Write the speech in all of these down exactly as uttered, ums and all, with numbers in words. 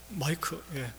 마이크, 예.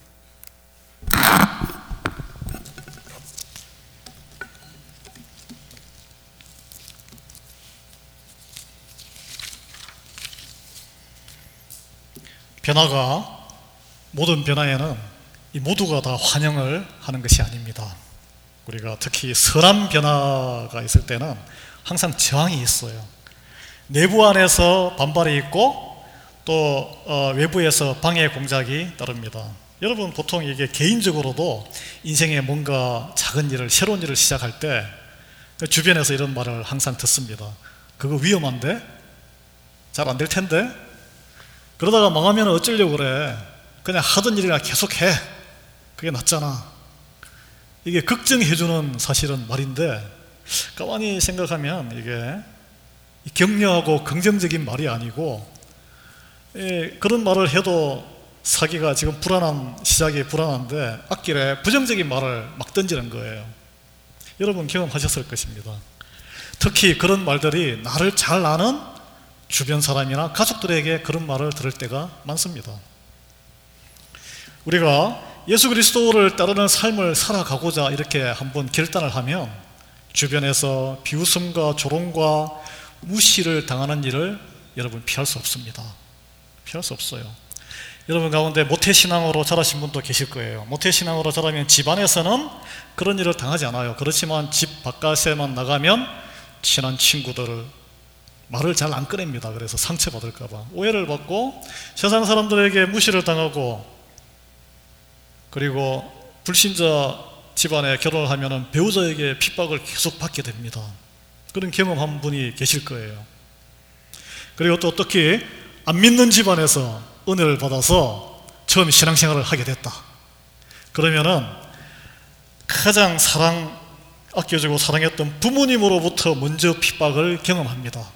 변화가, 모든 변화에는 이 모두가 다 환영을 하는 것이 아닙니다. 우리가 특히 선한 변화가 있을 때는 항상 저항이 있어요. 내부 안에서 반발이 있고 또 어, 외부에서 방해 공작이 따릅니다. 여러분, 보통 이게 개인적으로도 인생에 뭔가 작은 일을, 새로운 일을 시작할 때 주변에서 이런 말을 항상 듣습니다. 그거 위험한데? 잘 안 될 텐데? 그러다가 망하면 어쩌려고 그래? 그냥 하던 일이나 계속해. 그게 낫잖아. 이게 걱정해주는 사실은 말인데, 가만히 생각하면 이게 격려하고 긍정적인 말이 아니고, 예, 그런 말을 해도 사기가 지금 불안한, 시작이 불안한데 앞길에 부정적인 말을 막 던지는 거예요. 여러분 경험하셨을 것입니다. 특히 그런 말들이 나를 잘 아는 주변 사람이나 가족들에게 그런 말을 들을 때가 많습니다. 우리가 예수 그리스도를 따르는 삶을 살아가고자 이렇게 한번 결단을 하면 주변에서 비웃음과 조롱과 무시를 당하는 일을 여러분 피할 수 없습니다. 피할 수 없어요. 여러분 가운데 모태신앙으로 자라신 분도 계실 거예요. 모태신앙으로 자라면 집안에서는 그런 일을 당하지 않아요. 그렇지만 집 바깥에만 나가면 친한 친구들을 말을 잘 안 꺼냅니다. 그래서 상처받을까 봐 오해를 받고 세상 사람들에게 무시를 당하고, 그리고 불신자 집안에 결혼을 하면 배우자에게 핍박을 계속 받게 됩니다. 그런 경험한 분이 계실 거예요. 그리고 또 특히 안 믿는 집안에서 은혜를 받아서 처음 신앙생활을 하게 됐다. 그러면은 가장 사랑, 아껴주고 사랑했던 부모님으로부터 먼저 핍박을 경험합니다.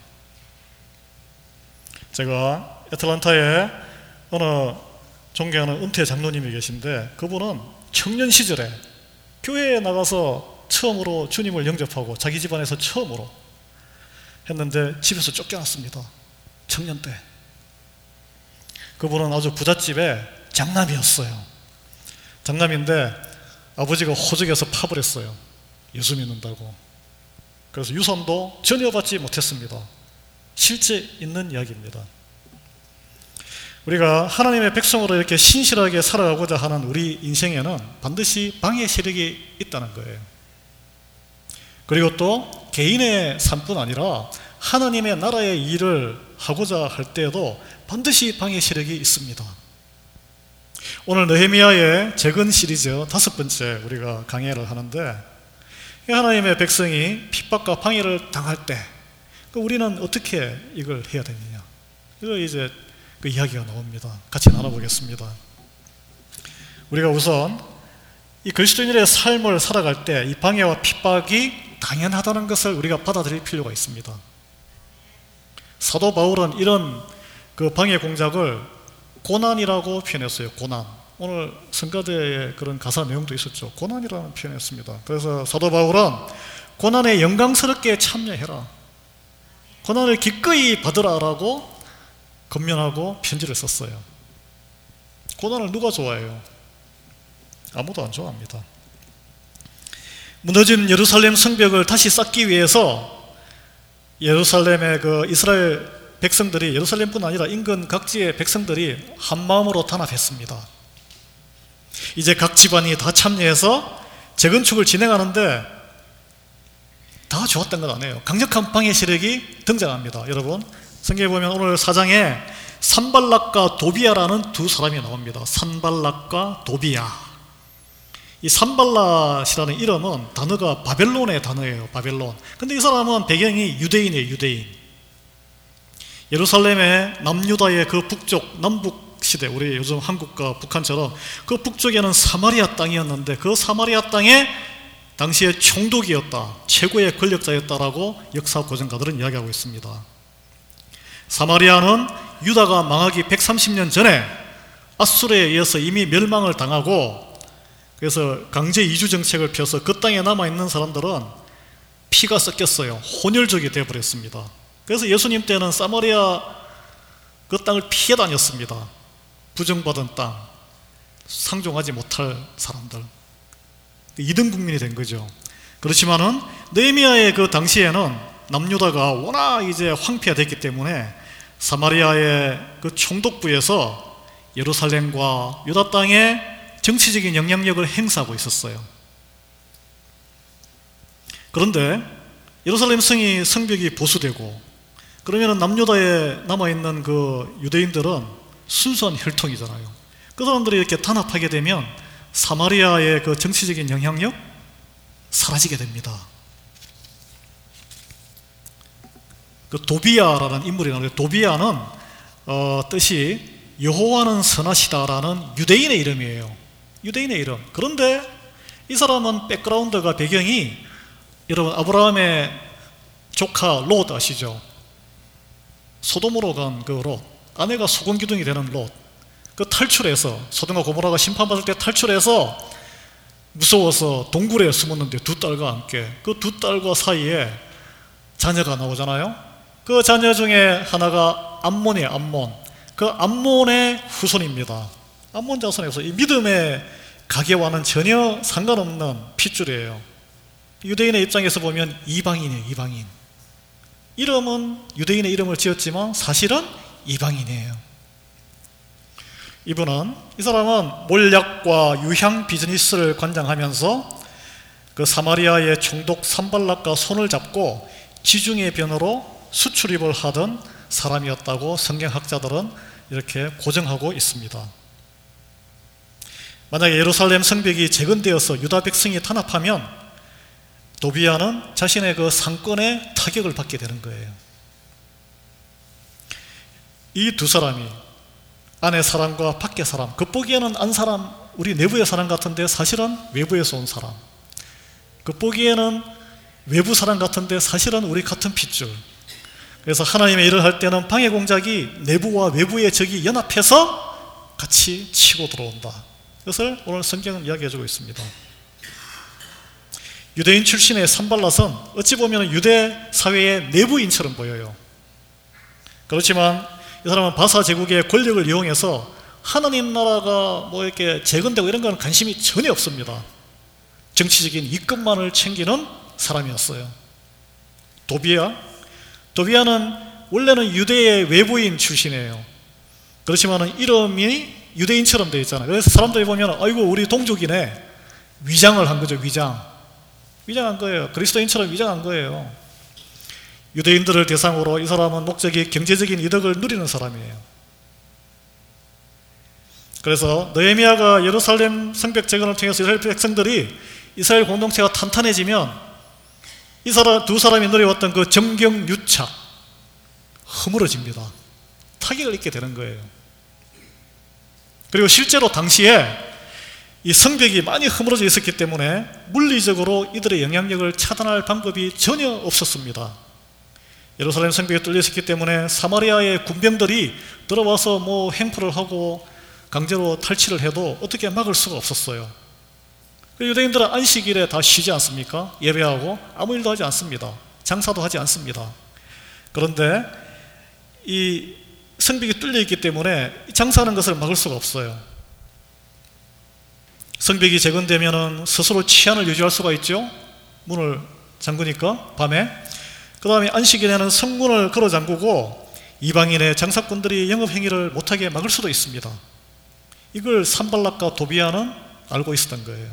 제가 애틀란타에 어느 존경하는 은퇴 장로님이 계신데, 그분은 청년 시절에 교회에 나가서 처음으로 주님을 영접하고 자기 집안에서 처음으로 했는데 집에서 쫓겨났습니다. 청년 때. 그분은 아주 부잣집의 장남이었어요. 장남인데 아버지가 호적에서 파버렸어요. 예수 믿는다고. 그래서 유산도 전혀 받지 못했습니다. 실제 있는 이야기입니다. 우리가 하나님의 백성으로 이렇게 신실하게 살아가고자 하는 우리 인생에는 반드시 방해 세력이 있다는 거예요. 그리고 또 개인의 삶뿐 아니라 하나님의 나라의 일을 하고자 할 때에도 반드시 방해 세력이 있습니다. 오늘 느헤미야의 재건 시리즈 다섯 번째 우리가 강의를 하는데, 하나님의 백성이 핍박과 방해를 당할 때 우리는 어떻게 이걸 해야 되느냐, 이거 이제 그 이야기가 나옵니다. 같이 나눠보겠습니다. 우리가 우선 이 그리스도인들의 삶을 살아갈 때 이 방해와 핍박이 당연하다는 것을 우리가 받아들일 필요가 있습니다. 사도 바울은 이런 그 방해 공작을 고난이라고 표현했어요. 고난. 오늘 성가대의 그런 가사 내용도 있었죠. 고난이라는 표현했습니다. 그래서 사도 바울은 고난에 영광스럽게 참여해라, 고난을 기꺼이 받으라라고 권면하고 편지를 썼어요. 고난을 누가 좋아해요? 아무도 안 좋아합니다. 무너진 예루살렘 성벽을 다시 쌓기 위해서 예루살렘의 그 이스라엘 백성들이, 예루살렘뿐 아니라 인근 각지의 백성들이 한 마음으로 단합했습니다. 이제 각 집안이 다 참여해서 재건축을 진행하는데 다 좋았던 건 아니에요. 강력한 방해 세력이 등장합니다. 여러분 성경에 보면 오늘 사 장에 산발락과 도비야라는 두 사람이 나옵니다. 산발락과 도비야. 이 산발락이라는 이름은 단어가 바벨론의 단어예요. 바벨론. 근데 이 사람은 배경이 유대인이에요. 유대인. 예루살렘의 남유다의 그 북쪽, 남북 시대, 우리 요즘 한국과 북한처럼 그 북쪽에는 사마리아 땅이었는데 그 사마리아 땅에 당시에 총독이었다, 최고의 권력자였다라고 역사 고전가들은 이야기하고 있습니다. 사마리아는 유다가 망하기 백삼십 년 전에 아수르에 의해서 이미 멸망을 당하고, 그래서 강제 이주 정책을 펴서 그 땅에 남아있는 사람들은 피가 섞였어요. 혼혈족이 되어버렸습니다. 그래서 예수님 때는 사마리아 그 땅을 피해 다녔습니다. 부정받은 땅, 상종하지 못할 사람들, 이등 국민이 된 거죠. 그렇지만은 느헤미야의 그 당시에는 남유다가 워낙 이제 황폐가 됐기 때문에 사마리아의 그 총독부에서 예루살렘과 유다 땅에 정치적인 영향력을 행사하고 있었어요. 그런데 예루살렘 성이 성벽이 보수되고 그러면 남유다에 남아있는 그 유대인들은 순수한 혈통이잖아요. 그 사람들이 이렇게 단합하게 되면 사마리아의 그 정치적인 영향력 사라지게 됩니다. 그 도비야라는 인물이 나오는데, 도비야는 어, 뜻이 여호와는 선하시다라는 유대인의 이름이에요. 유대인의 이름. 그런데 이 사람은 백그라운드가, 배경이, 여러분 아브라함의 조카 롯 아시죠? 소돔으로 간 그 롯, 아내가 소금기둥이 되는 롯, 그 탈출해서, 소돔과 고모라가 심판받을 때 탈출해서 무서워서 동굴에 숨었는데 두 딸과 함께, 그 두 딸과 사이에 자녀가 나오잖아요. 그 자녀 중에 하나가 암몬이에요. 암몬. 그 암몬의 후손입니다. 암몬 자손에서 이 믿음의 가계와는 전혀 상관없는 핏줄이에요. 유대인의 입장에서 보면 이방인이에요. 이방인. 이름은 유대인의 이름을 지었지만 사실은 이방인이에요. 이분은, 이 사람은 몰약과 유향 비즈니스를 관장하면서 그 사마리아의 총독 산발락과 손을 잡고 지중해 변으로 수출입을 하던 사람이었다고 성경학자들은 이렇게 고정하고 있습니다. 만약에 예루살렘 성벽이 재건되어서 유다 백성이 탄압하면 도비야는 자신의 그 상권에 타격을 받게 되는 거예요. 이 두 사람이, 안의 사람과 밖의 사람, 겉보기에는 안 사람, 우리 내부의 사람 같은데 사실은 외부에서 온 사람, 겉보기에는 외부 사람 같은데 사실은 우리 같은 핏줄. 그래서 하나님의 일을 할 때는 방해 공작이 내부와 외부의 적이 연합해서 같이 치고 들어온다. 이것을 오늘 성경은 이야기해주고 있습니다. 유대인 출신의 산발랏은 어찌 보면 유대 사회의 내부인처럼 보여요. 그렇지만 이 사람은 바사 제국의 권력을 이용해서 하나님 나라가 뭐 이렇게 재건되고 이런 건 관심이 전혀 없습니다. 정치적인 이권만을 챙기는 사람이었어요. 도비야, 도비야는 원래는 유대의 외부인 출신이에요. 그렇지만 이름이 유대인처럼 되어 있잖아요. 그래서 사람들이 보면 아이고 우리 동족이네, 위장을 한 거죠. 위장 위장한 거예요. 그리스도인처럼 위장한 거예요. 유대인들을 대상으로 이 사람은 목적이 경제적인 이득을 누리는 사람이에요. 그래서 느헤미야가 예루살렘 성벽 재건을 통해서 이스라엘 백성들이, 이스라엘 공동체가 탄탄해지면 이 사람, 두 사람이 누려왔던 그 정경유착 허물어집니다. 타격을 입게 되는 거예요. 그리고 실제로 당시에 이 성벽이 많이 허물어져 있었기 때문에 물리적으로 이들의 영향력을 차단할 방법이 전혀 없었습니다. 예루살렘 성벽이 뚫려 있었기 때문에 사마리아의 군병들이 들어와서 뭐 횡포를 하고 강제로 탈취를 해도 어떻게 막을 수가 없었어요. 유대인들은 안식일에 다 쉬지 않습니까? 예배하고 아무 일도 하지 않습니다. 장사도 하지 않습니다. 그런데 이 성벽이 뚫려 있기 때문에 장사하는 것을 막을 수가 없어요. 성벽이 재건되면 스스로 치안을 유지할 수가 있죠. 문을 잠그니까 밤에. 그 다음에 안식일에는 성문을 걸어 잠그고 이방인의 장사꾼들이 영업행위를 못하게 막을 수도 있습니다. 이걸 산발락과 도비야는 알고 있었던 거예요.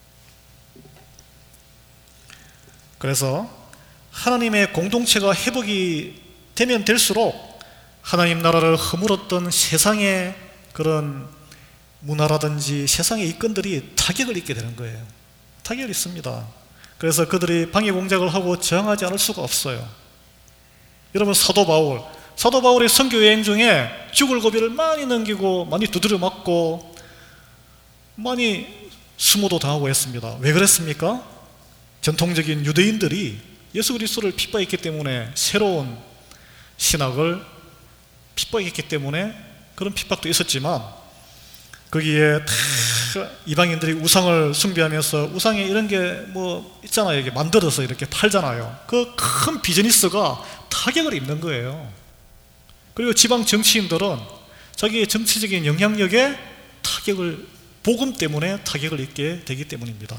그래서 하나님의 공동체가 회복이 되면 될수록 하나님 나라를 허물었던 세상의 그런 문화라든지 세상의 이권들이 타격을 입게 되는 거예요. 타격을 입습니다. 그래서 그들이 방해 공작을 하고 저항하지 않을 수가 없어요. 여러분, 사도 바울 사도 바울이 선교 여행 중에 죽을 고비를 많이 넘기고 많이 두드려 맞고 많이 수모도 당하고 했습니다. 왜 그랬습니까? 전통적인 유대인들이 예수 그리스도를 핍박했기 때문에, 새로운 신학을 핍박했기 때문에 그런 핍박도 있었지만, 거기에 이방인들이 우상을 숭배하면서 우상에 이런 게 뭐 있잖아요. 이게 만들어서 이렇게 팔잖아요. 그 큰 비즈니스가 타격을 입는 거예요. 그리고 지방 정치인들은 자기의 정치적인 영향력에 타격을, 복음 때문에 타격을 입게 되기 때문입니다.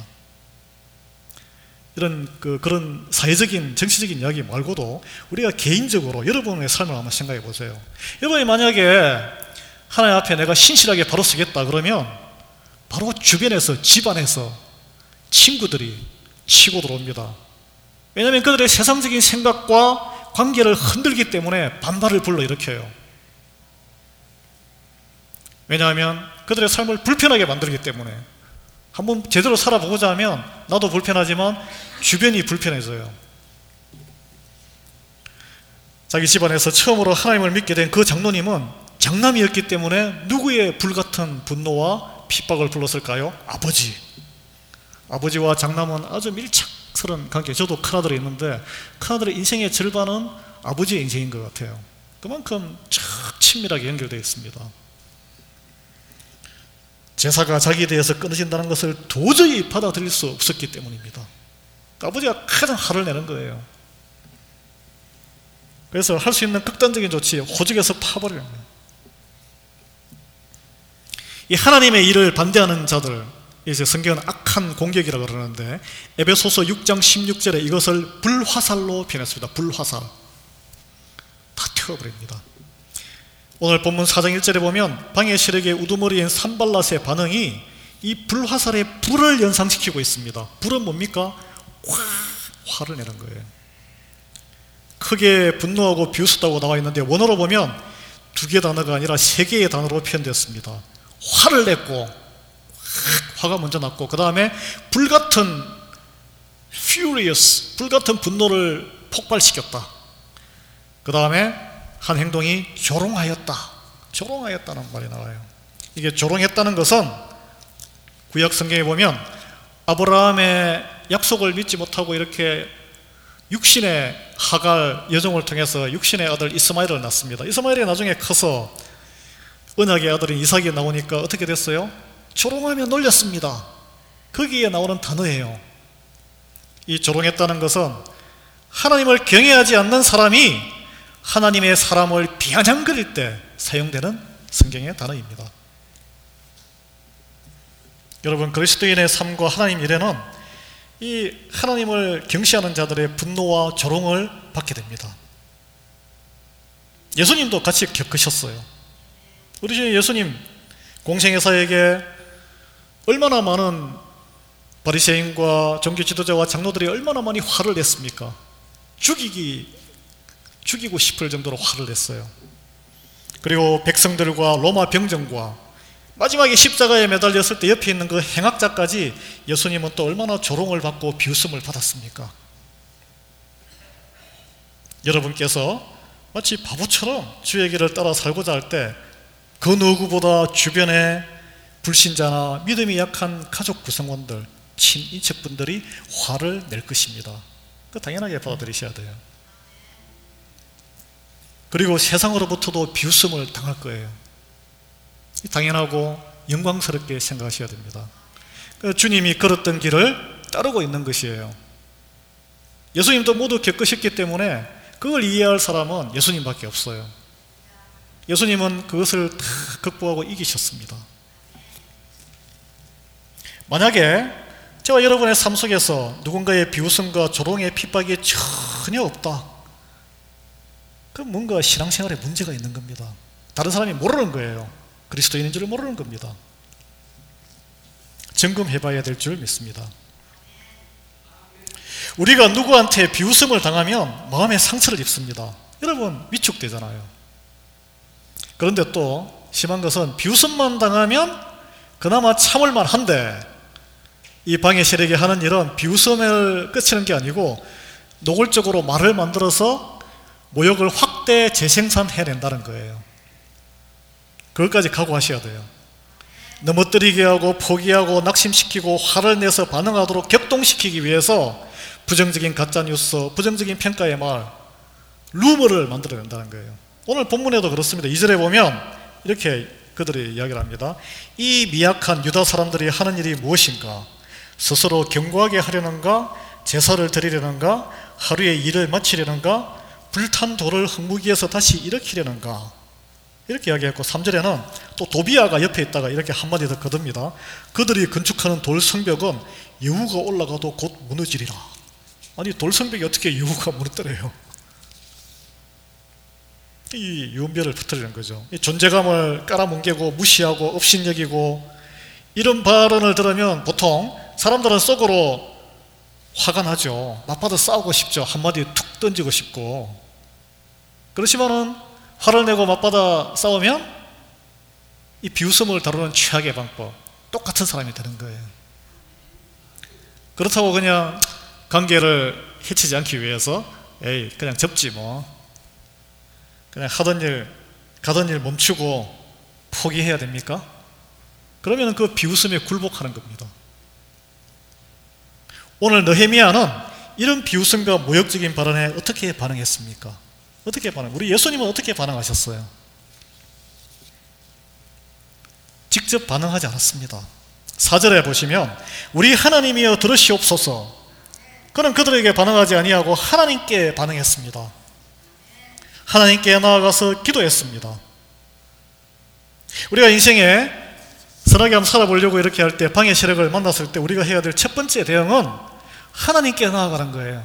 이런 그, 그런 사회적인 정치적인 이야기 말고도 우리가 개인적으로 여러분의 삶을 한번 생각해 보세요. 여러분이 만약에 하나님 앞에 내가 신실하게 바로 서겠다 그러면 바로 주변에서, 집안에서 친구들이 치고 들어옵니다. 왜냐하면 그들의 세상적인 생각과 관계를 흔들기 때문에 반발을 불러일으켜요. 왜냐하면 그들의 삶을 불편하게 만들기 때문에. 한번 제대로 살아보고자 하면 나도 불편하지만 주변이 불편해져요. 자기 집안에서 처음으로 하나님을 믿게 된 그 장로님은 장남이었기 때문에 누구의 불같은 분노와 핍박을 불렀을까요? 아버지. 아버지와 장남은 아주 밀착스러운 관계. 저도 큰아들이 있는데 큰아들의 인생의 절반은 아버지의 인생인 것 같아요. 그만큼 참 친밀하게 연결되어 있습니다. 제사가 자기에 대해서 끊어진다는 것을 도저히 받아들일 수 없었기 때문입니다. 아버지가 가장 화를 내는 거예요. 그래서 할 수 있는 극단적인 조치, 호적에서 파버리는 거예요. 이 하나님의 일을 반대하는 자들, 이제 성경은 악한 공격이라고 그러는데 에베소서 육 장 십육 절에 이것을 불화살로 표현했습니다. 불화살. 다 태워버립니다. 오늘 본문 사 장 일 절에 보면 방해 세력의 우두머리인 산발랏의 반응이 이 불화살의 불을 연상시키고 있습니다. 불은 뭡니까? 확 화를 내는 거예요. 크게 분노하고 비웃었다고 나와 있는데 원어로 보면 두 개의 단어가 아니라 세 개의 단어로 표현되었습니다. 화를 냈고, 화가 먼저 났고, 그 다음에 불같은 furious, 불같은 분노를 폭발시켰다. 그 다음에 한 행동이 조롱하였다. 조롱하였다는 말이 나와요. 이게 조롱했다는 것은 구약 성경에 보면 아브라함의 약속을 믿지 못하고 이렇게 육신의 하갈 여종을 통해서 육신의 아들 이스마엘을 낳습니다. 이스마엘이 나중에 커서 언약의 아들인 이삭이 나오니까 어떻게 됐어요? 조롱하며 놀렸습니다. 거기에 나오는 단어예요. 이 조롱했다는 것은 하나님을 경외하지 않는 사람이 하나님의 사람을 비아냥거릴 때 사용되는 성경의 단어입니다. 여러분, 그리스도인의 삶과 하나님 일에는 이 하나님을 경시하는 자들의 분노와 조롱을 받게 됩니다. 예수님도 같이 겪으셨어요. 우리 주 예수님 공생애사에게 얼마나 많은 바리새인과 종교 지도자와 장로들이 얼마나 많이 화를 냈습니까? 죽이기 죽이고 싶을 정도로 화를 냈어요. 그리고 백성들과 로마 병정과 마지막에 십자가에 매달렸을 때 옆에 있는 그 행악자까지 예수님은 또 얼마나 조롱을 받고 비웃음을 받았습니까? 여러분께서 마치 바보처럼 주의 길을 따라 살고자 할 때 그 누구보다 주변에 불신자나 믿음이 약한 가족 구성원들, 친인척분들이 화를 낼 것입니다. 그 당연하게 받아들이셔야 돼요. 그리고 세상으로부터도 비웃음을 당할 거예요. 당연하고 영광스럽게 생각하셔야 됩니다. 주님이 걸었던 길을 따르고 있는 것이에요. 예수님도 모두 겪으셨기 때문에 그걸 이해할 사람은 예수님밖에 없어요. 예수님은 그것을 다 극복하고 이기셨습니다. 만약에 저와 여러분의 삶 속에서 누군가의 비웃음과 조롱의 핍박이 전혀 없다, 그럼 뭔가 신앙생활에 문제가 있는 겁니다. 다른 사람이 모르는 거예요. 그리스도인인 줄 모르는 겁니다. 점검해봐야 될 줄 믿습니다. 우리가 누구한테 비웃음을 당하면 마음의 상처를 입습니다. 여러분 위축되잖아요. 그런데 또 심한 것은 비웃음만 당하면 그나마 참을만 한데, 이 방해 세력이 하는 일은 비웃음을 끝이는 게 아니고 노골적으로 말을 만들어서 모욕을 확대 재생산해낸다는 거예요. 그것까지 각오하셔야 돼요. 넘어뜨리게 하고 포기하고 낙심시키고 화를 내서 반응하도록 격동시키기 위해서 부정적인 가짜뉴스, 부정적인 평가의 말, 루머를 만들어낸다는 거예요. 오늘 본문에도 그렇습니다. 이 절에 보면 이렇게 그들이 이야기를 합니다. 이 미약한 유다 사람들이 하는 일이 무엇인가? 스스로 견고하게 하려는가? 제사를 드리려는가? 하루의 일을 마치려는가? 불탄 돌을 흙무기에서 다시 일으키려는가? 이렇게 이야기했고, 삼 절에는 또 도비아가 옆에 있다가 이렇게 한마디 더 거듭니다. 그들이 건축하는 돌 성벽은 여우가 올라가도 곧 무너지리라. 아니, 돌 성벽이 어떻게 여우가 무너뜨려요? 이 유언별을 퍼뜨리는 거죠. 이 존재감을 깔아뭉개고 무시하고 업신여기고, 이런 발언을 들으면 보통 사람들은 속으로 화가 나죠. 맞받아 싸우고 싶죠. 한마디 툭 던지고 싶고. 그렇지만은 화를 내고 맞받아 싸우면 이 비웃음을 다루는 최악의 방법, 똑같은 사람이 되는 거예요. 그렇다고 그냥 관계를 해치지 않기 위해서 에이 그냥 접지 뭐, 그냥 하던 일 가던 일 멈추고 포기해야 됩니까? 그러면 그 비웃음에 굴복하는 겁니다. 오늘 느헤미야는 이런 비웃음과 모욕적인 발언에 어떻게 반응했습니까? 어떻게 반응? 우리 예수님은 어떻게 반응하셨어요? 직접 반응하지 않았습니다. 사 절에 보시면 우리 하나님이여 들으시옵소서. 그는 그들에게 반응하지 아니하고 하나님께 반응했습니다. 하나님께 나아가서 기도했습니다. 우리가 인생에 선하게 한번 살아보려고 이렇게 할 때, 방해 세력을 만났을 때 우리가 해야 될 첫 번째 대응은 하나님께 나아가는 거예요.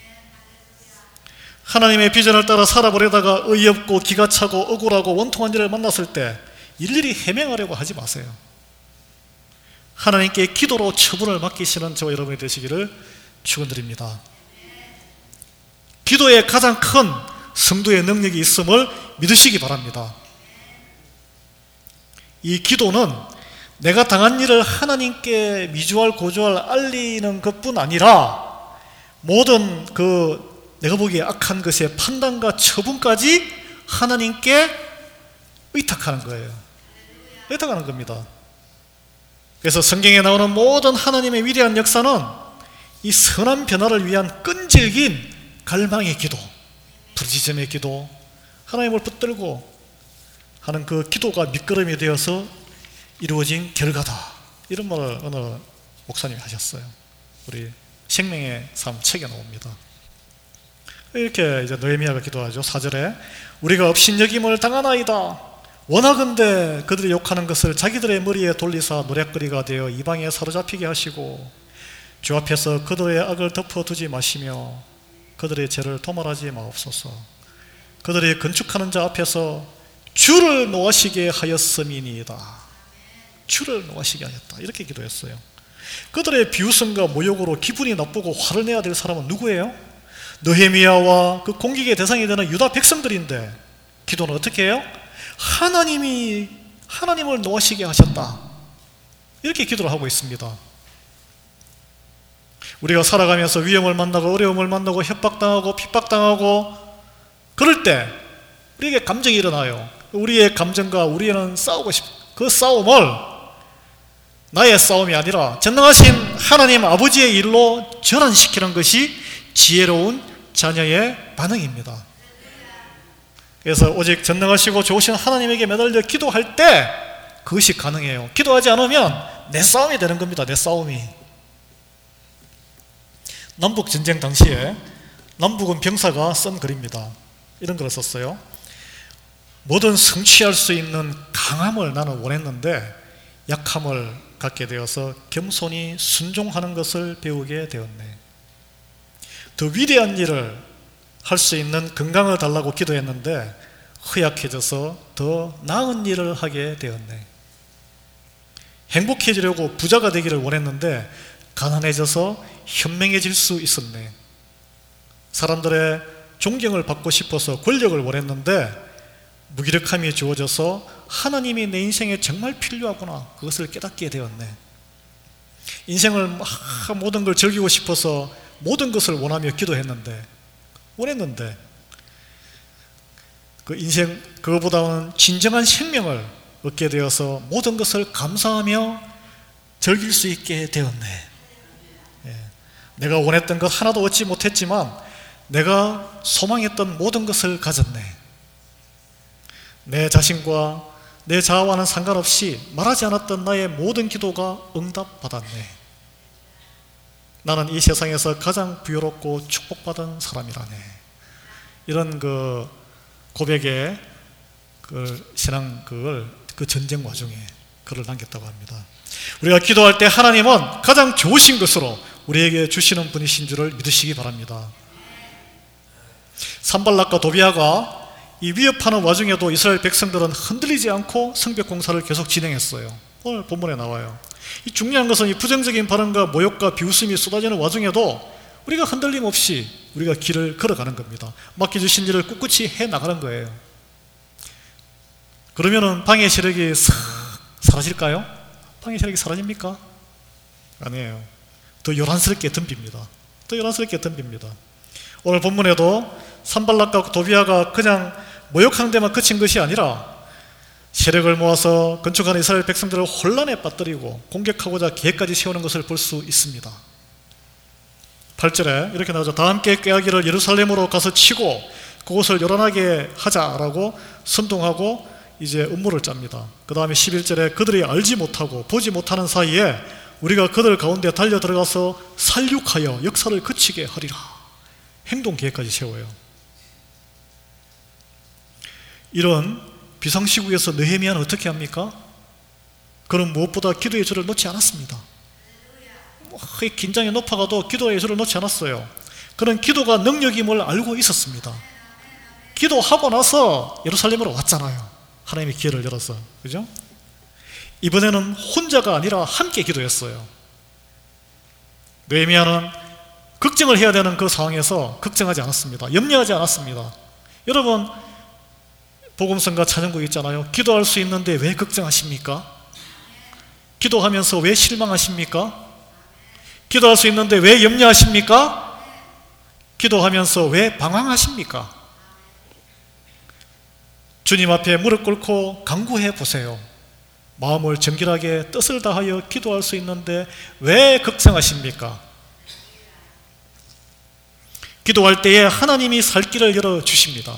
하나님의 비전을 따라 살아보려다가 어이없고 기가 차고 억울하고 원통한 일을 만났을 때 일일이 해명하려고 하지 마세요. 하나님께 기도로 처분을 맡기시는 저와 여러분이 되시기를 축원드립니다. 기도에 가장 큰 성도의 능력이 있음을 믿으시기 바랍니다. 이 기도는 내가 당한 일을 하나님께 미주알 고주알 알리는 것뿐 아니라 모든 그 내가 보기에 악한 것의 판단과 처분까지 하나님께 의탁하는 거예요. 의탁하는 겁니다. 그래서 성경에 나오는 모든 하나님의 위대한 역사는 이 선한 변화를 위한 끈질긴 갈망의 기도, 부르짖음의 기도, 하나님을 붙들고 하는 그 기도가 밑거름이 되어서 이루어진 결과다, 이런 말을 어느 목사님이 하셨어요. 우리 생명의 삶 책에 나옵니다. 이렇게 이제 느헤미야가 기도하죠. 사 절에 우리가 업신여김을 당하나이다. 원하건대 그들이 욕하는 것을 자기들의 머리에 돌리사 노랫거리가 되어 이방에 사로잡히게 하시고 주 앞에서 그들의 악을 덮어두지 마시며 그들의 죄를 도말하지 마옵소서. 그들이 건축하는 자 앞에서 주를 노하시게 하였음이니이다. 주를 노하시게 하였다. 이렇게 기도했어요. 그들의 비웃음과 모욕으로 기분이 나쁘고 화를 내야 될 사람은 누구예요? 느헤미야와 그 공격의 대상이 되는 유다 백성들인데, 기도는 어떻게 해요? 하나님이 하나님을 노하시게 하셨다, 이렇게 기도를 하고 있습니다. 우리가 살아가면서 위험을 만나고 어려움을 만나고 협박당하고 핍박당하고 그럴 때 우리에게 감정이 일어나요. 우리의 감정과 우리는 싸우고 싶, 그 싸움을 나의 싸움이 아니라 전능하신 하나님 아버지의 일로 전환시키는 것이 지혜로운 자녀의 반응입니다. 그래서 오직 전능하시고 좋으신 하나님에게 매달려 기도할 때 그것이 가능해요. 기도하지 않으면 내 싸움이 되는 겁니다. 내 싸움이. 남북전쟁 당시에 남북은 병사가 쓴 글입니다. 이런 글을 썼어요. 뭐든 성취할 수 있는 강함을 나는 원했는데 약함을 갖게 되어서 겸손히 순종하는 것을 배우게 되었네. 더 위대한 일을 할 수 있는 건강을 달라고 기도했는데 허약해져서 더 나은 일을 하게 되었네. 행복해지려고 부자가 되기를 원했는데 가난해져서 현명해질 수 있었네. 사람들의 존경을 받고 싶어서 권력을 원했는데 무기력함이 주어져서 하나님이 내 인생에 정말 필요하구나, 그것을 깨닫게 되었네. 인생을 막 모든 걸 즐기고 싶어서 모든 것을 원하며 기도했는데 원했는데 그 인생 그거보다는 진정한 생명을 얻게 되어서 모든 것을 감사하며 즐길 수 있게 되었네. 예. 내가 원했던 것 하나도 얻지 못했지만 내가 소망했던 모든 것을 가졌네. 내 자신과 내 자아와는 상관없이 말하지 않았던 나의 모든 기도가 응답받았네. 나는 이 세상에서 가장 부유롭고 축복받은 사람이라네. 이런 그 고백의 그 신앙 그걸 그 전쟁 와중에 글을 남겼다고 합니다. 우리가 기도할 때 하나님은 가장 좋으신 것으로 우리에게 주시는 분이신 줄을 믿으시기 바랍니다. 산발락과 도비아가 이 위협하는 와중에도 이스라엘 백성들은 흔들리지 않고 성벽 공사를 계속 진행했어요. 오늘 본문에 나와요. 이 중요한 것은 이 부정적인 발언과 모욕과 비웃음이 쏟아지는 와중에도 우리가 흔들림 없이 우리가 길을 걸어가는 겁니다. 맡겨주신 일을 꿋꿋이 해나가는 거예요. 그러면은 방해 세력이 싹 사라질까요? 방해 세력이 사라집니까? 아니에요. 더 요란스럽게 덤빕니다. 더 요란스럽게 덤빕니다. 오늘 본문에도 산발락과 도비아가 그냥 모욕하는 데만 그친 것이 아니라 세력을 모아서 건축하는 이스라엘 백성들을 혼란에 빠뜨리고 공격하고자 계획까지 세우는 것을 볼 수 있습니다. 팔 절에 이렇게 나오죠. 다 함께 꾀하기를 예루살렘으로 가서 치고 그곳을 요란하게 하자라고 선동하고 이제 음모를 짭니다. 그 다음에 십일 절에 그들이 알지 못하고 보지 못하는 사이에 우리가 그들 가운데 달려 들어가서 살육하여 역사를 그치게 하리라. 행동 계획까지 세워요. 이런 비상시국에서 느헤미야는 어떻게 합니까? 그는 무엇보다 기도의 줄을 놓지 않았습니다. 긴장이 높아가도 기도의 줄을 놓지 않았어요. 그는 기도가 능력임을 알고 있었습니다. 기도하고 나서 예루살렘으로 왔잖아요. 하나님의 기회를 열어서. 그죠? 이번에는 혼자가 아니라 함께 기도했어요. 느헤미야는 걱정을 해야 되는 그 상황에서 걱정하지 않았습니다. 염려하지 않았습니다. 여러분, 복음성가 찬양곡 있잖아요. 기도할 수 있는데 왜 걱정하십니까? 기도하면서 왜 실망하십니까? 기도할 수 있는데 왜 염려하십니까? 기도하면서 왜 방황하십니까? 주님 앞에 무릎 꿇고 간구해 보세요. 마음을 정결하게 뜻을 다하여 기도할 수 있는데 왜 걱정하십니까? 기도할 때에 하나님이 살 길을 열어주십니다.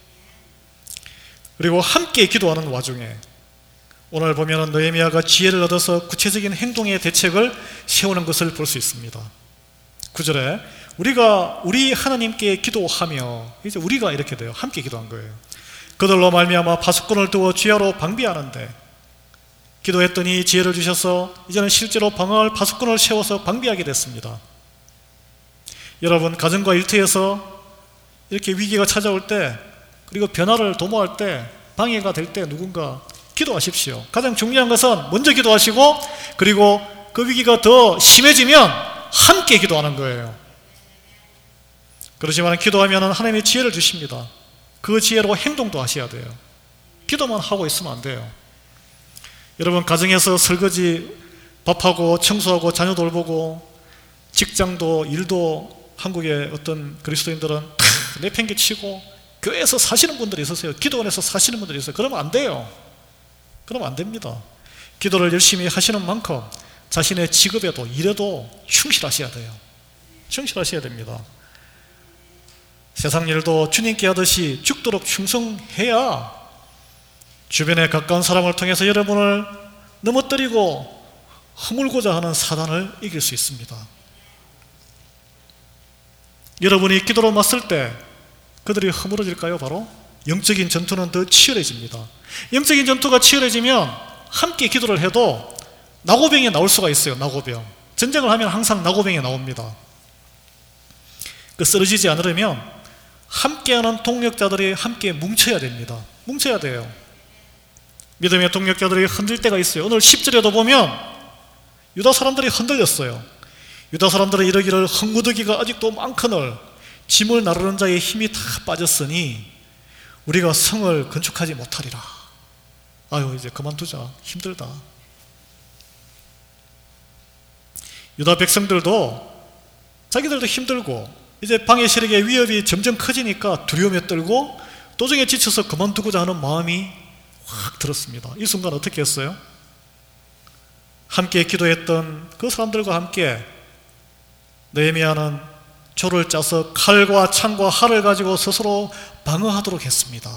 그리고 함께 기도하는 와중에 오늘 보면 느헤미야가 지혜를 얻어서 구체적인 행동의 대책을 세우는 것을 볼 수 있습니다. 구 절에 우리가 우리 하나님께 기도하며, 이제 우리가 이렇게 돼요. 함께 기도한 거예요. 그들로 말미암아 파수꾼을 두어 주야로 방비하는데, 기도했더니 지혜를 주셔서 이제는 실제로 방어할 파수꾼을 세워서 방비하게 됐습니다. 여러분, 가정과 일터에서 이렇게 위기가 찾아올 때, 그리고 변화를 도모할 때, 방해가 될 때 누군가 기도하십시오. 가장 중요한 것은 먼저 기도하시고, 그리고 그 위기가 더 심해지면 함께 기도하는 거예요. 그렇지만 기도하면 하나님의 지혜를 주십니다. 그 지혜로 행동도 하셔야 돼요. 기도만 하고 있으면 안 돼요. 여러분, 가정에서 설거지, 밥하고 청소하고 자녀 돌보고 직장도 일도 한국의 어떤 그리스도인들은 다 내팽개치고 교회에서 사시는 분들이 있으세요. 기도원에서 사시는 분들이 있어요. 그러면 안 돼요. 그러면 안 됩니다. 기도를 열심히 하시는 만큼 자신의 직업에도 일에도 충실하셔야 돼요. 충실하셔야 됩니다. 세상 일도 주님께 하듯이 죽도록 충성해야 주변에 가까운 사람을 통해서 여러분을 넘어뜨리고 허물고자 하는 사단을 이길 수 있습니다. 여러분이 기도로 맞설 때 그들이 허물어질까요? 바로 영적인 전투는 더 치열해집니다. 영적인 전투가 치열해지면 함께 기도를 해도 나고병이 나올 수가 있어요. 나고병. 전쟁을 하면 항상 나고병이 나옵니다. 그 쓰러지지 않으려면 함께하는 동력자들이 함께 뭉쳐야 됩니다. 뭉쳐야 돼요. 믿음의 동력자들이 흔들 때가 있어요. 오늘 십 절에도 보면 유다 사람들이 흔들렸어요. 유다 사람들은 이러기를 흙무더기가 아직도 많거늘 짐을 나르는 자의 힘이 다 빠졌으니 우리가 성을 건축하지 못하리라. 아유, 이제 그만두자. 힘들다. 유다 백성들도 자기들도 힘들고 이제 방해 세력의 위협이 점점 커지니까 두려움에 떨고 도중에 지쳐서 그만두고자 하는 마음이 확 들었습니다. 이 순간 어떻게 했어요? 함께 기도했던 그 사람들과 함께 느헤미야는 조를 짜서 칼과 창과 활을 가지고 스스로 방어하도록 했습니다.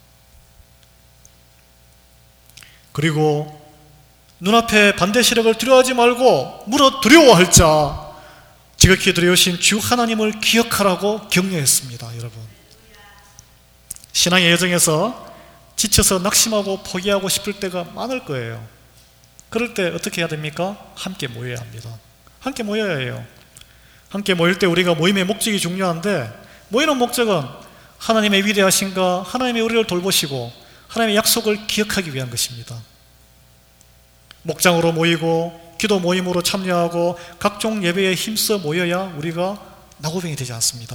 그리고 눈앞에 반대 세력을 두려워하지 말고 무릇 두려워할 자 지극히 두려우신 주 하나님을 기억하라고 격려했습니다. 여러분, 신앙의 여정에서 지쳐서 낙심하고 포기하고 싶을 때가 많을 거예요. 그럴 때 어떻게 해야 됩니까? 함께 모여야 합니다. 함께 모여야 해요. 함께 모일 때 우리가 모임의 목적이 중요한데, 모이는 목적은 하나님의 위대하신가, 하나님의 우리를 돌보시고 하나님의 약속을 기억하기 위한 것입니다. 목장으로 모이고 기도 모임으로 참여하고 각종 예배에 힘써 모여야 우리가 나고뱅이 되지 않습니다.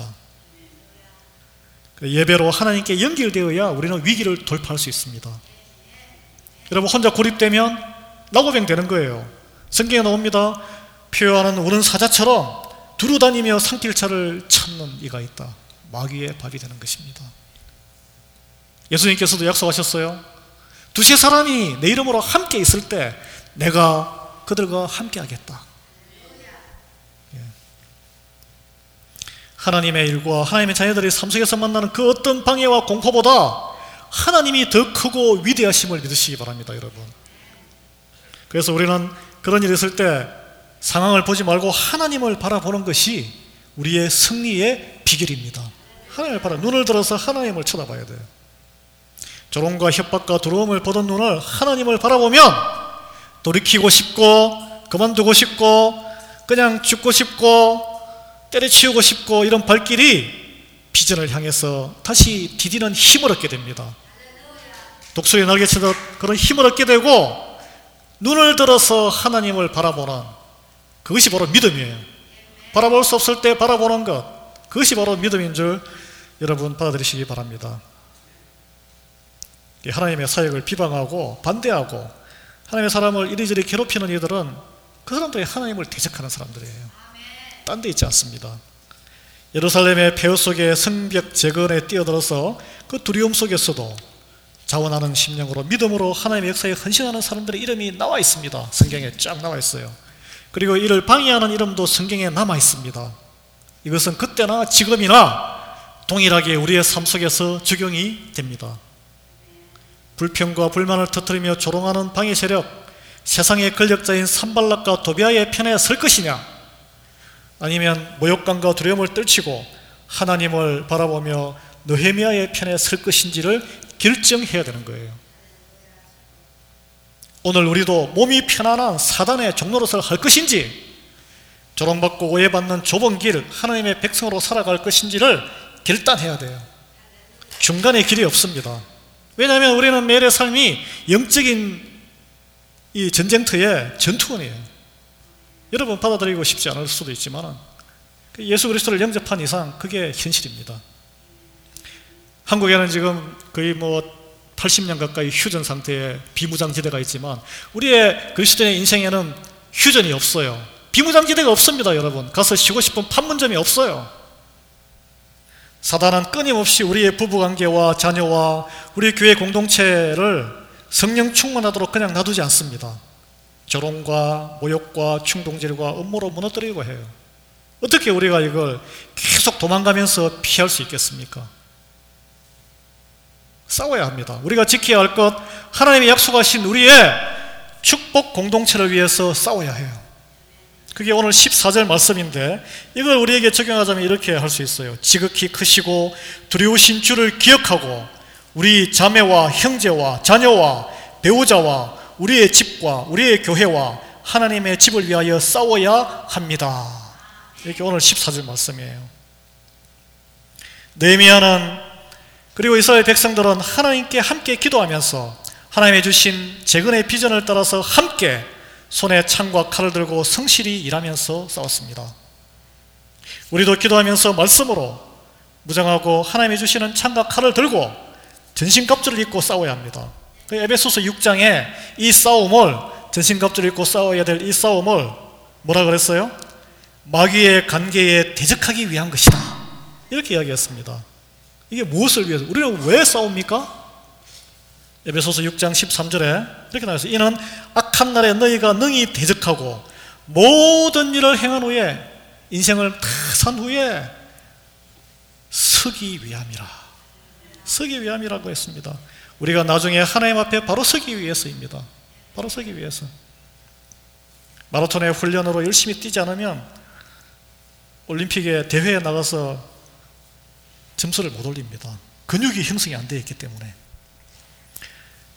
예배로 하나님께 연결되어야 우리는 위기를 돌파할 수 있습니다. 여러분, 혼자 고립되면 나고뱅 되는 거예요. 성경에 나옵니다. 표현하는 우는 사자처럼 두루다니며 산길차를 찾는 이가 있다. 마귀의 밥이 되는 것입니다. 예수님께서도 약속하셨어요. 두세 사람이 내 이름으로 함께 있을 때 내가 그들과 함께 하겠다. 예. 하나님의 일과 하나님의 자녀들이 삶 속에서 만나는 그 어떤 방해와 공포보다 하나님이 더 크고 위대하심을 믿으시기 바랍니다, 여러분. 그래서 우리는 그런 일이 있을 때 상황을 보지 말고 하나님을 바라보는 것이 우리의 승리의 비결입니다. 하나님을 바라, 눈을 들어서 하나님을 쳐다봐야 돼요. 조롱과 협박과 두려움을 보던 눈을 하나님을 바라보면 돌이키고 싶고 그만두고 싶고 그냥 죽고 싶고 때려치우고 싶고 이런 발길이 비전을 향해서 다시 디디는 힘을 얻게 됩니다. 독수리 날개치듯 그런 힘을 얻게 되고 눈을 들어서 하나님을 바라보는 그것이 바로 믿음이에요. 바라볼 수 없을 때 바라보는 것, 그것이 바로 믿음인 줄 여러분 받아들이시기 바랍니다. 하나님의 사역을 비방하고 반대하고 하나님의 사람을 이리저리 괴롭히는 이들은 그 사람들이 하나님을 대적하는 사람들이에요. 딴 데 있지 않습니다. 예루살렘의 폐허 속에 성벽 재건에 뛰어들어서 그 두려움 속에서도 자원하는 심령으로 믿음으로 하나님의 역사에 헌신하는 사람들의 이름이 나와 있습니다. 성경에 쫙 나와 있어요. 그리고 이를 방해하는 이름도 성경에 남아 있습니다. 이것은 그때나 지금이나 동일하게 우리의 삶 속에서 적용이 됩니다. 불평과 불만을 터뜨리며 조롱하는 방해 세력, 세상의 권력자인 산발락과 도비아의 편에 설 것이냐, 아니면 모욕감과 두려움을 떨치고 하나님을 바라보며 느헤미야의 편에 설 것인지를 결정해야 되는 거예요. 오늘 우리도 몸이 편안한 사단의 종노릇을 할 것인지, 조롱받고 오해받는 좁은 길 하나님의 백성으로 살아갈 것인지를 결단해야 돼요. 중간에 길이 없습니다. 왜냐하면 우리는 매일의 삶이 영적인 이 전쟁터의 전투원이에요. 여러분 받아들이고 싶지 않을 수도 있지만 예수 그리스도를 영접한 이상 그게 현실입니다. 한국에는 지금 거의 뭐 팔십 년 가까이 휴전 상태의 비무장지대가 있지만 우리의 그리스도인의 인생에는 휴전이 없어요. 비무장지대가 없습니다. 여러분 가서 쉬고 싶은 판문점이 없어요. 사단은 끊임없이 우리의 부부관계와 자녀와 우리 교회 공동체를 성령 충만하도록 그냥 놔두지 않습니다. 조롱과 모욕과 충동질과 음모로 무너뜨리고 해요. 어떻게 우리가 이걸 계속 도망가면서 피할 수 있겠습니까? 싸워야 합니다. 우리가 지켜야 할 것, 하나님이 약속하신 우리의 축복 공동체를 위해서 싸워야 해요. 그게 오늘 십사 절 말씀인데 이걸 우리에게 적용하자면 이렇게 할 수 있어요. 지극히 크시고 두려우신 주를 기억하고 우리 자매와 형제와 자녀와 배우자와 우리의 집과 우리의 교회와 하나님의 집을 위하여 싸워야 합니다. 이렇게 오늘 십사 절 말씀이에요. 느헤미야는 그리고 이스라엘 백성들은 하나님께 함께 기도하면서 하나님의 주신 재건의 비전을 따라서 함께 손에 창과 칼을 들고 성실히 일하면서 싸웠습니다. 우리도 기도하면서 말씀으로 무장하고 하나님이 주시는 창과 칼을 들고 전신갑주를 입고 싸워야 합니다. 에베소서 육 장에 이 싸움을, 전신갑주를 입고 싸워야 될 이 싸움을 뭐라 그랬어요? 마귀의 관계에 대적하기 위한 것이다, 이렇게 이야기했습니다. 이게 무엇을 위해서? 우리는 왜 싸웁니까? 에베소서 육 장 십삼 절에 이렇게 나와있어요. 이는 악한 날에 너희가 능히 대적하고 모든 일을 행한 후에, 인생을 다 산 후에 서기 위함이라. 서기 위함이라고 했습니다. 우리가 나중에 하나님 앞에 바로 서기 위해서입니다. 바로 서기 위해서. 마라톤의 훈련으로 열심히 뛰지 않으면 올림픽에 대회에 나가서 점수를 못 올립니다. 근육이 형성이 안 되어 있기 때문에.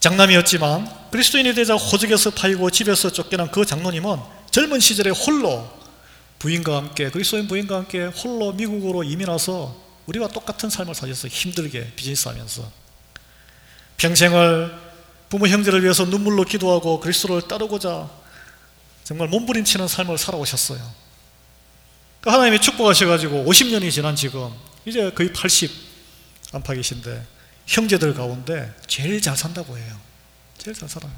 장남이었지만 그리스도인이 되자 호적에서 파이고 집에서 쫓겨난 그 장로님은 젊은 시절에 홀로 부인과 함께, 그리스도인 부인과 함께 홀로 미국으로 이민 와서 우리와 똑같은 삶을 사셨어요. 힘들게 비즈니스하면서 평생을 부모 형제를 위해서 눈물로 기도하고 그리스도를 따르고자 정말 몸부림치는 삶을 살아오셨어요. 그 하나님이 축복하셔가지고 오십 년이 지난 지금 이제 거의 팔십 안팎이신데 형제들 가운데 제일 잘 산다고 해요. 제일 잘 살아요.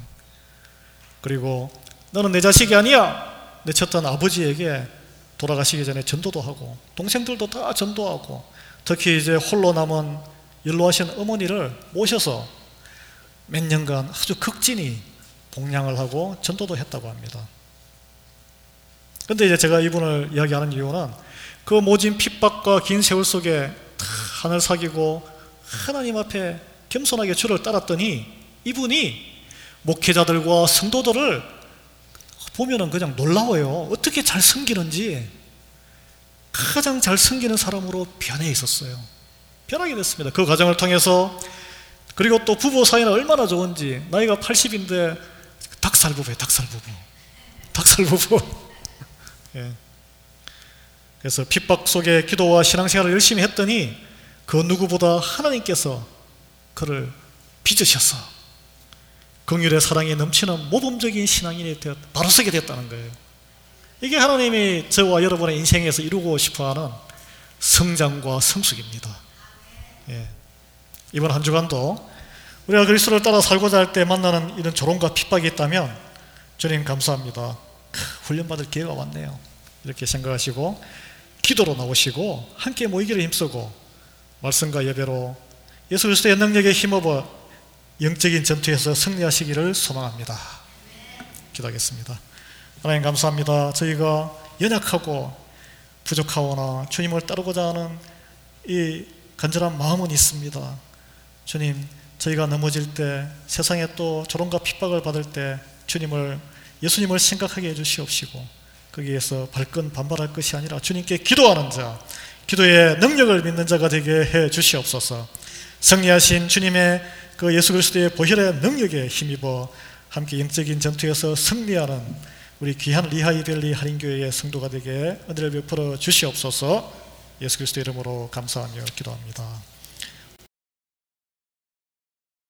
그리고 너는 내 자식이 아니야 내쳤던 아버지에게 돌아가시기 전에 전도도 하고 동생들도 다 전도하고 특히 이제 홀로 남은 연로하신 어머니를 모셔서 몇 년간 아주 극진히 봉양을 하고 전도도 했다고 합니다. 그런데 이제 제가 이분을 이야기하는 이유는 그 모진 핍박과 긴 세월 속에 하늘 사귀고 하나님 앞에 겸손하게 주를 따랐더니 이분이 목회자들과 성도들을 보면은 그냥 놀라워요. 어떻게 잘 섬기는지. 가장 잘 섬기는 사람으로 변해 있었어요. 변하게 됐습니다. 그 과정을 통해서. 그리고 또 부부 사이는 얼마나 좋은지. 나이가 팔십인데 닭살부부예요. 닭살부부. 닭살부부. 예. 그래서 핍박 속에 기도와 신앙생활을 열심히 했더니 그 누구보다 하나님께서 그를 빚으셔서 긍휼의 사랑이 넘치는 모범적인 신앙인이 되었, 바로 서게 됐다는 거예요. 이게 하나님이 저와 여러분의 인생에서 이루고 싶어하는 성장과 성숙입니다. 예. 이번 한 주간도 우리가 그리스도를 따라 살고자 할 때 만나는 이런 조롱과 핍박이 있다면 주님 감사합니다. 훈련받을 기회가 왔네요. 이렇게 생각하시고 기도로 나오시고 함께 모이기를 힘쓰고 말씀과 예배로 예수 그리스도의 능력에 힘입어 영적인 전투에서 승리하시기를 소망합니다. 기도하겠습니다. 하나님 감사합니다. 저희가 연약하고 부족하오나 주님을 따르고자 하는 이 간절한 마음은 있습니다. 주님, 저희가 넘어질 때 세상에 또 조롱과 핍박을 받을 때 주님을, 예수님을 생각하게 해주시옵시고 거기에서 발끈 반발할 것이 아니라 주님께 기도하는 자, 기도의 능력을 믿는 자가 되게 해 주시옵소서. 승리하신 주님의 그 예수 그리스도의 보혈의 능력에 힘입어 함께 영적인 전투에서 승리하는 우리 귀한 리하이벨리 할인교회의 성도가 되게 은혜를 베풀어 주시옵소서. 예수 그리스도 이름으로 감사하며 기도합니다.